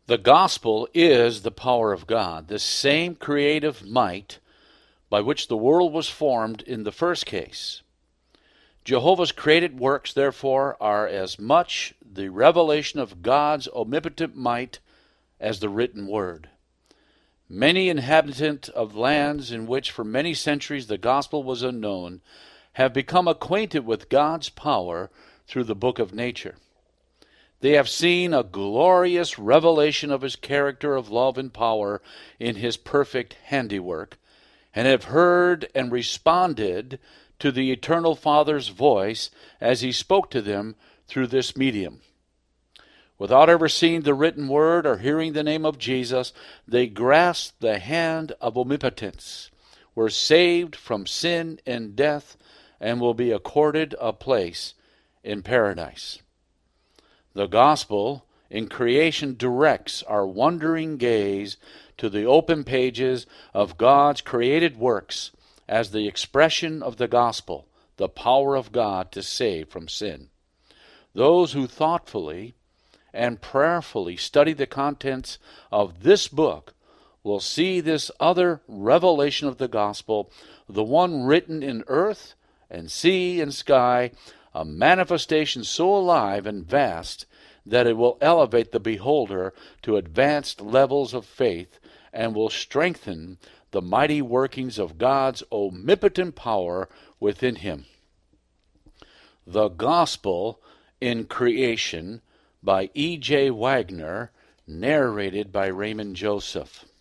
The gospel is the power of God, the same creative might by which the world was formed in the first case. Jehovah's created works, therefore, are as much the revelation of God's omnipotent might as the written word. Many inhabitants of lands in which for many centuries the gospel was unknown have become acquainted with God's power through the book of nature. They have seen a glorious revelation of his character of love and power in his perfect handiwork, and have heard and responded to the eternal Father's voice as he spoke to them through this medium. Without ever seeing the written word or hearing the name of Jesus, they grasped the hand of omnipotence, were saved from sin and death, and will be accorded a place in paradise. The gospel in creation directs our wondering gaze to the open pages of God's created works as the expression of the gospel, the power of God to save from sin. Those who thoughtfully and prayerfully study the contents of this book will see this other revelation of the gospel, the one written in earth and sea and sky, a manifestation so alive and vast that it will elevate the beholder to advanced levels of faith and will strengthen the mighty workings of God's omnipotent power within him. The Gospel in Creation by E.J. Wagner, narrated by Raymond Joseph.